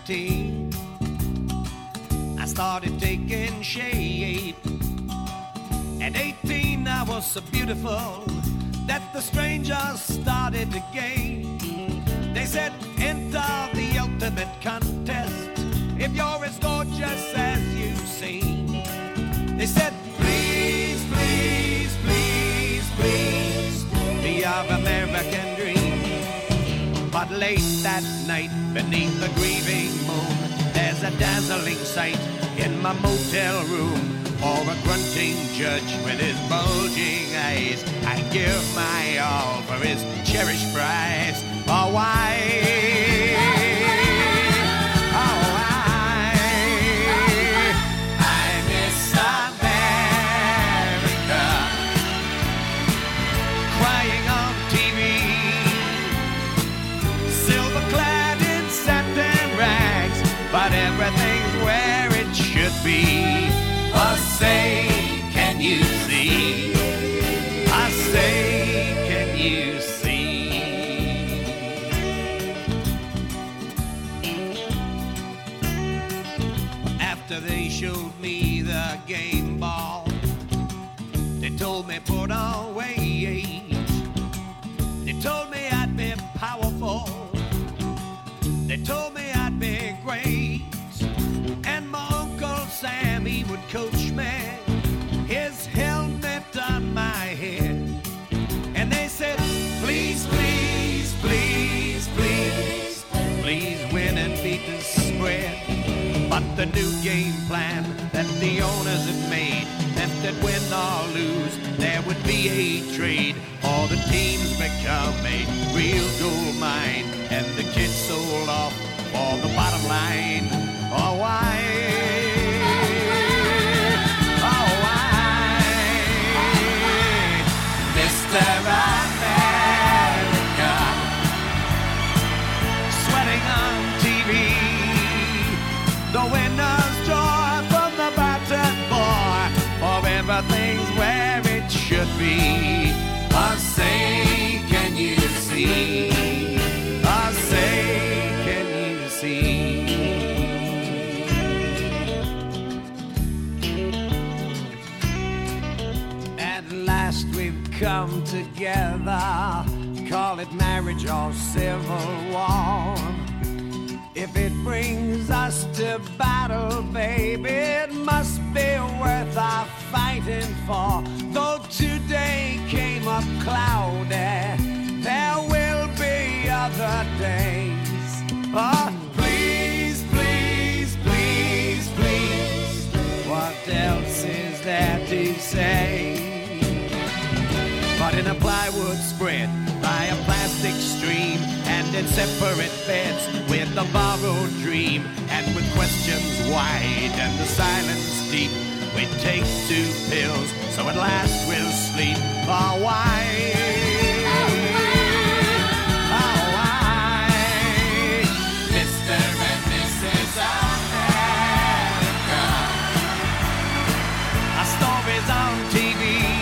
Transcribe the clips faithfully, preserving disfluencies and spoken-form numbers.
seventeen, I started taking shape. At eighteen, I was so beautiful that the strangers started to gape. They said, enter the ultimate contest if you're as gorgeous as you seem. They said, please, please, please, please, be of American dream. But late that night, beneath the grieving moon, there's a dazzling sight in my motel room. For a grunting judge with his bulging eyes, I give my all for his cherished prize. Oh, why? Oh, why? I miss America, crying on T V, silver-clad in satin rags, but everything's where it should be. I say, can you see? I say, can you see? After they showed me the game ball, they told me put on weight. They told me I'd be powerful. They told me I'd be great. And my Uncle Sam, he would coach me, his helmet on my head. And they said, please, please, please, please, please win and beat the spread. But the new game plan that the owners had made meant that win or lose, there would be a trade. All the teams become a real gold mine, and the kids sold off for the bottom line. Oh, why? Oh, why? Mister America, sweating on T V, the winner's joy from the battered boy, for everything's where it should be. I say, can you see? I say, can you see? We've come together, call it marriage or civil war. If it brings us to battle, baby, it must be worth our fighting for. Though today came up cloudy, there will be other days. But please, please, please, please, what else is there to say? But in a plywood spread by a plastic stream, and in separate beds with a borrowed dream, and with questions wide and the silence deep, we take two pills, so at last we'll sleep. Oh, why? Oh, why? Mister and Missus America, our stories on T V.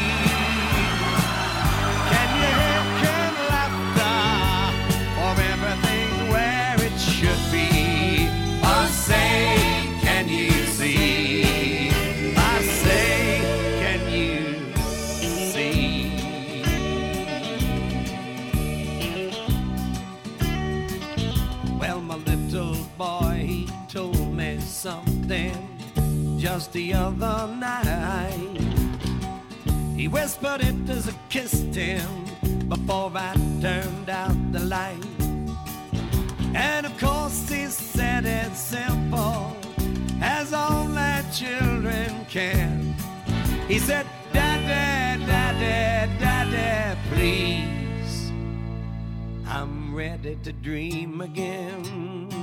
Something just the other night. He whispered it as I kissed him before I turned out the light. And of course he said it simple as only children can. He said, Daddy, Daddy, Daddy, please, I'm ready to dream again.